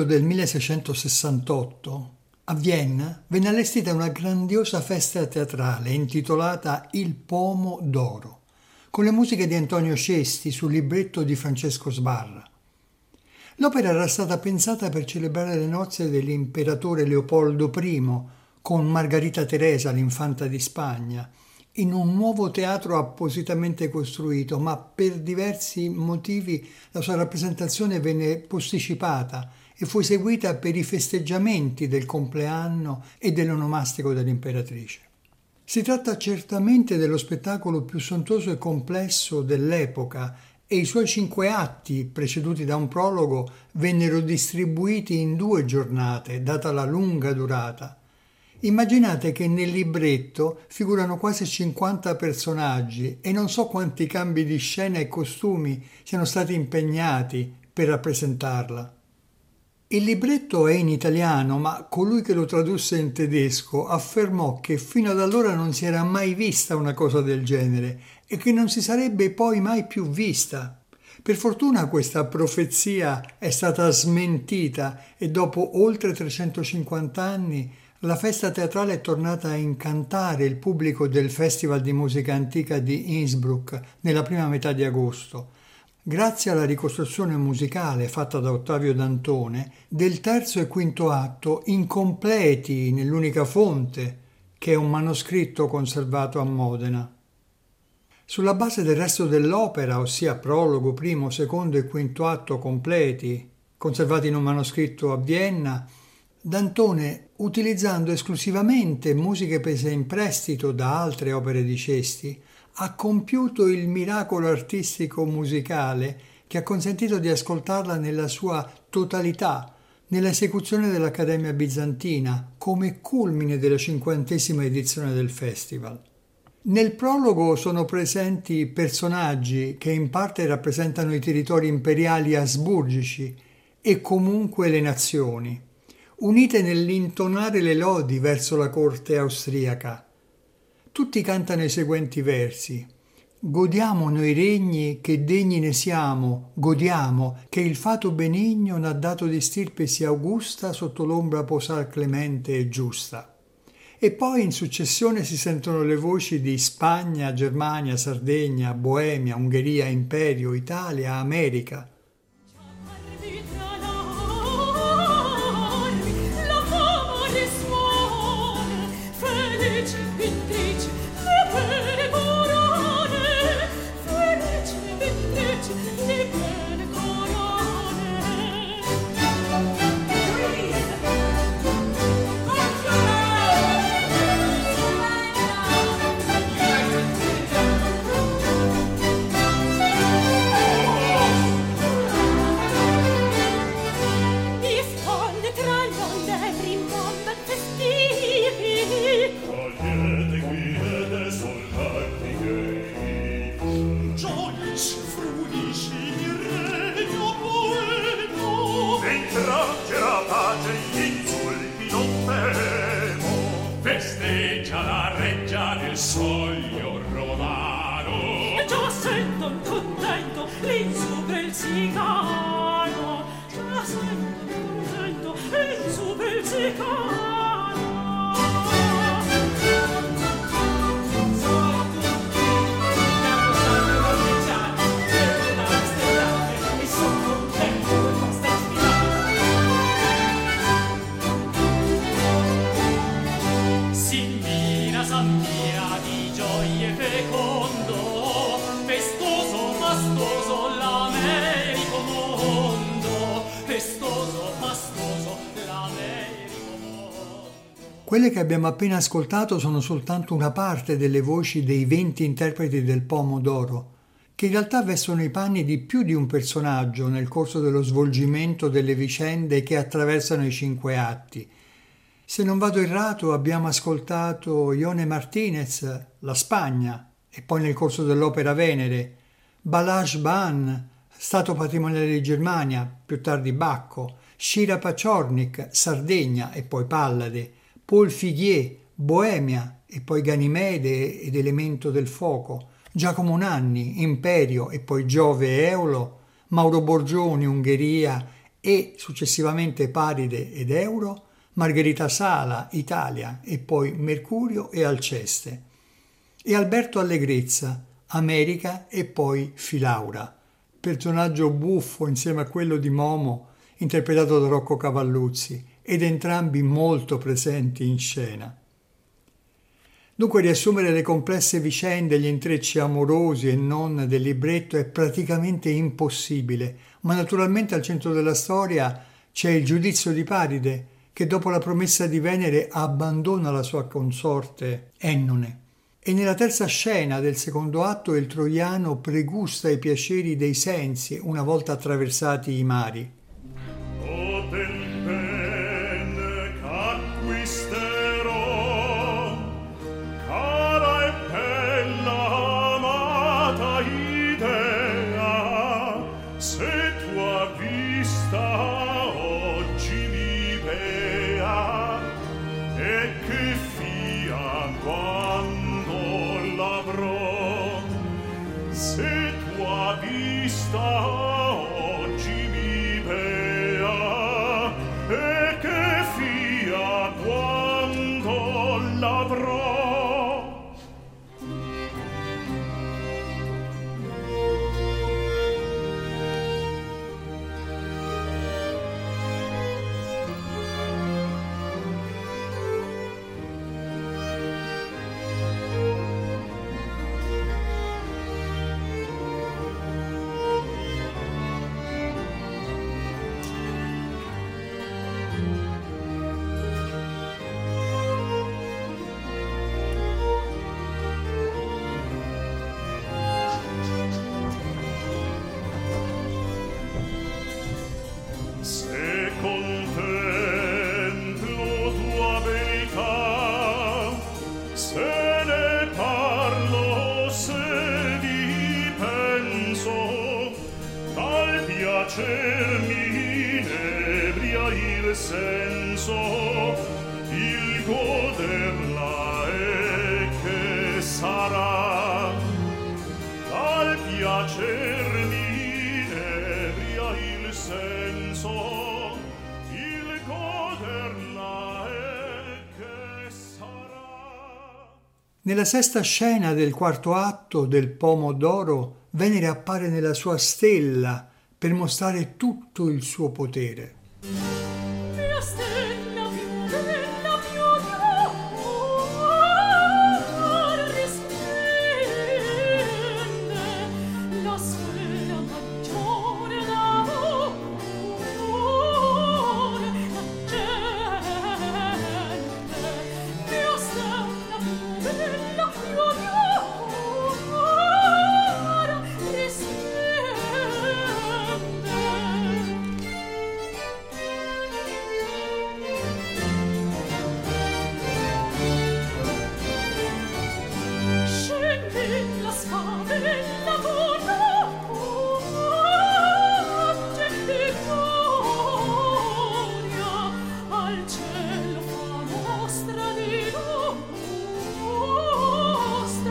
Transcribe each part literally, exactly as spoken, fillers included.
del milleseicentosessantotto a Vienna venne allestita una grandiosa festa teatrale intitolata Il Pomo d'Oro, con le musiche di Antonio Cesti sul libretto di Francesco Sbarra. L'opera era stata pensata per celebrare le nozze dell'imperatore Leopoldo primo con Margherita Teresa, l'infanta di Spagna, in un nuovo teatro appositamente costruito, ma per diversi motivi la sua rappresentazione venne posticipata e fu eseguita per i festeggiamenti del compleanno e dell'onomastico dell'imperatrice. Si tratta certamente dello spettacolo più sontuoso e complesso dell'epoca e i suoi cinque atti, preceduti da un prologo, vennero distribuiti in due giornate, data la lunga durata. Immaginate che nel libretto figurano quasi cinquanta personaggi e non so quanti cambi di scena e costumi siano stati impegnati per rappresentarla. Il libretto è in italiano, ma colui che lo tradusse in tedesco affermò che fino ad allora non si era mai vista una cosa del genere e che non si sarebbe poi mai più vista. Per fortuna questa profezia è stata smentita e dopo oltre trecentocinquanta anni la festa teatrale è tornata a incantare il pubblico del Festival di Musica Antica di Innsbruck nella prima metà di agosto, grazie alla ricostruzione musicale fatta da Ottavio Dantone del terzo e quinto atto incompleti nell'unica fonte, che è un manoscritto conservato a Modena. Sulla base del resto dell'opera, ossia prologo, primo, secondo e quinto atto completi, conservati in un manoscritto a Vienna, Dantone, utilizzando esclusivamente musiche prese in prestito da altre opere di Cesti, ha compiuto il miracolo artistico musicale che ha consentito di ascoltarla nella sua totalità, nell'esecuzione dell'Accademia Bizantina, come culmine della cinquantesima edizione del festival. Nel prologo sono presenti personaggi che in parte rappresentano i territori imperiali asburgici e comunque le nazioni, unite nell'intonare le lodi verso la corte austriaca. Tutti cantano i seguenti versi: «Godiamo noi regni che degni ne siamo, godiamo che il fato benigno n'ha dato di stirpe sia augusta sotto l'ombra posar clemente e giusta». E poi in successione si sentono le voci di Spagna, Germania, Sardegna, Boemia, Ungheria, Imperio, Italia, America. Festeggia la reggia del soglio romano. E già sento contento l'insupra il cicano. Già sento contento l'insupra il cicano. Quelle che abbiamo appena ascoltato sono soltanto una parte delle voci dei venti interpreti del Pomo d'Oro, che in realtà vestono i panni di più di un personaggio nel corso dello svolgimento delle vicende che attraversano i cinque atti. Se non vado errato, abbiamo ascoltato Ione Martinez, La Spagna, e poi nel corso dell'opera Venere, Balázs Ban, Stato patrimoniale di Germania, più tardi Bacco, Shira Paciornik, Sardegna e poi Pallade, Paul Figuier, Boemia e poi Ganimede ed Elemento del Fuoco, Giacomo Nanni, Imperio e poi Giove e Eolo, Mauro Borgioni, Ungheria e successivamente Paride ed Euro, Margherita Sala, Italia e poi Mercurio e Alceste, e Alberto Allegrezza, America e poi Filaura, personaggio buffo insieme a quello di Momo interpretato da Rocco Cavalluzzi ed entrambi molto presenti in scena. Dunque riassumere le complesse vicende, gli intrecci amorosi e non del libretto è praticamente impossibile, ma naturalmente al centro della storia c'è il giudizio di Paride, che dopo la promessa di Venere abbandona la sua consorte Ennone. E nella terza scena del secondo atto il troiano pregusta i piaceri dei sensi una volta attraversati i mari. O del ben qu'acquisterò, cara e bella amata idea, se tua vista oggi mi vea, e che fia quando l'avrò, se tua vista oggi mi vea, e che fia quando l'avrò. Se contemplo tua verità, se ne parlo, se vi penso, dal piacer mi inebria il senso, il goderla e che sarà, dal piacer mi inebria il senso, il goderla e che sarà. Nella sesta scena del quarto atto del Pomo d'Oro, Venere appare nella sua stella per mostrare tutto il suo potere. Mia stella più bella, più d'oro risplende, la sfera maggiore d'amore accende. Mia stella più bella, più d'oro risplende. Scendi la sfavella volante di gloria, al cielo fa mostra di nostra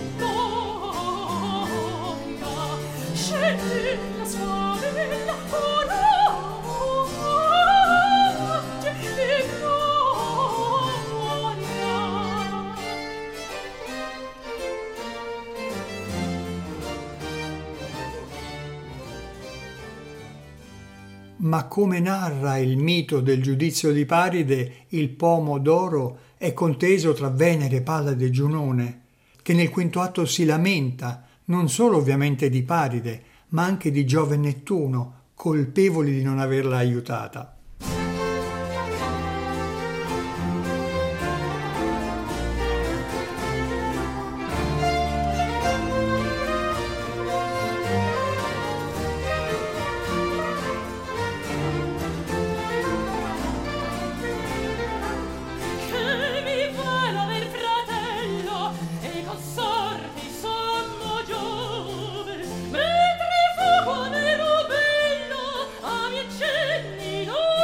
vittoria. Scendi la sfavella volante di gloria. Ma come narra il mito del giudizio di Paride, il Pomo d'Oro è conteso tra Venere, Pallade e Giunone, che nel quinto atto si lamenta non solo ovviamente di Paride, ma anche di Giove e Nettuno, colpevoli di non averla aiutata. Che mi fa l'aver fratello e consorti sommo Giove, mentre fuoco nero bello a miei cenni non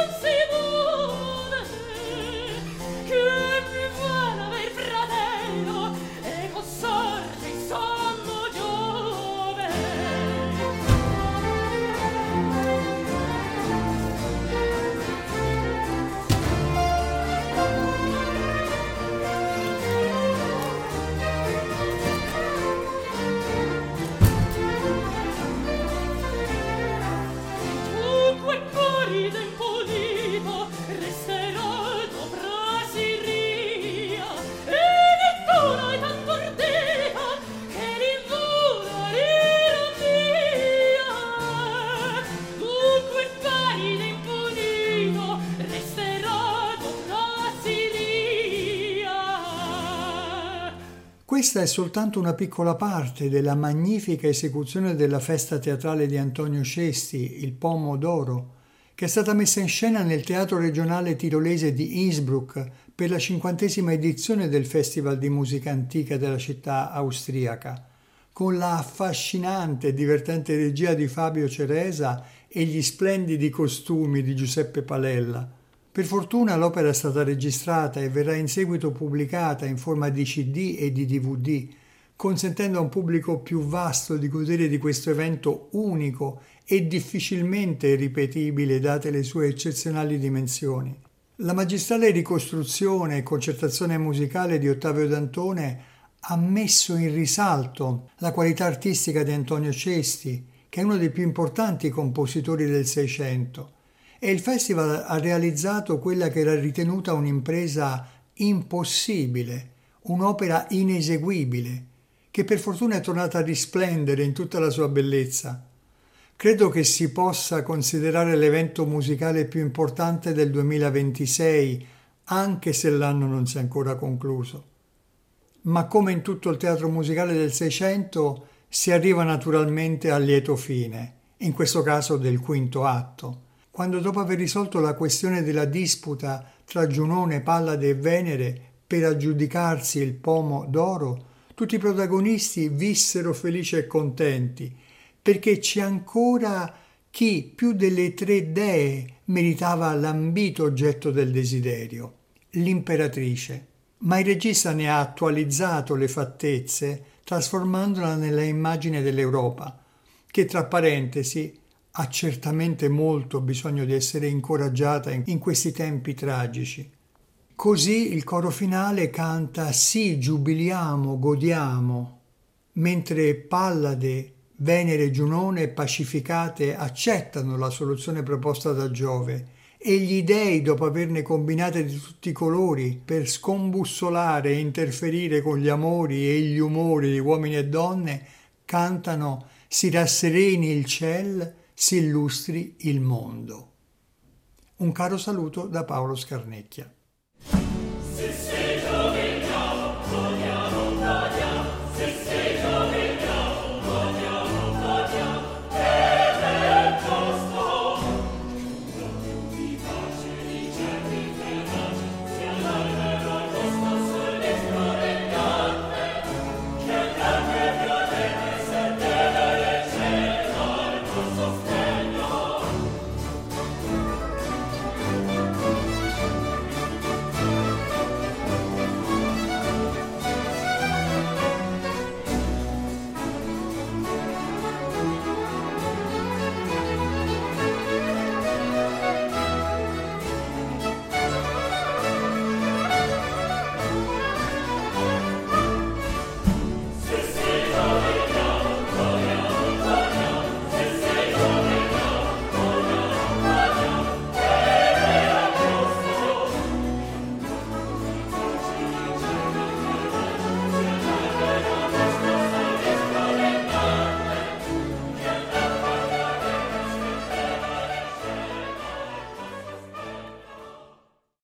questa è soltanto una piccola parte della magnifica esecuzione della festa teatrale di Antonio Cesti, Il Pomo d'Oro, che è stata messa in scena nel Teatro Regionale Tirolese di Innsbruck per la cinquantesima edizione del Festival di Musica Antica della città austriaca, con la affascinante e divertente regia di Fabio Ceresa e gli splendidi costumi di Giuseppe Palella. Per fortuna l'opera è stata registrata e verrà in seguito pubblicata in forma di C D e di D V D, consentendo a un pubblico più vasto di godere di questo evento unico e difficilmente ripetibile date le sue eccezionali dimensioni. La magistrale ricostruzione e concertazione musicale di Ottavio Dantone ha messo in risalto la qualità artistica di Antonio Cesti, che è uno dei più importanti compositori del Seicento, e il festival ha realizzato quella che era ritenuta un'impresa impossibile, un'opera ineseguibile, che per fortuna è tornata a risplendere in tutta la sua bellezza. Credo che si possa considerare l'evento musicale più importante del duemilaventisei, anche se l'anno non si è ancora concluso. Ma come in tutto il teatro musicale del Seicento, si arriva naturalmente al lieto fine, in questo caso del quinto atto, quando dopo aver risolto la questione della disputa tra Giunone, Pallade e Venere per aggiudicarsi il Pomo d'Oro, tutti i protagonisti vissero felici e contenti, perché c'è ancora chi più delle tre dee meritava l'ambito oggetto del desiderio, l'imperatrice. Ma il regista ne ha attualizzato le fattezze trasformandola nella immagine dell'Europa, che tra parentesi ha certamente molto bisogno di essere incoraggiata in questi tempi tragici. Così il coro finale canta «Sì, giubiliamo, godiamo», mentre Pallade, Venere e Giunone, pacificate, accettano la soluzione proposta da Giove e gli dei, dopo averne combinate di tutti i colori per scombussolare e interferire con gli amori e gli umori di uomini e donne, cantano «Si rassereni il ciel, si illustri il mondo». Un caro saluto da Paolo Scarnecchia. Sì, sì.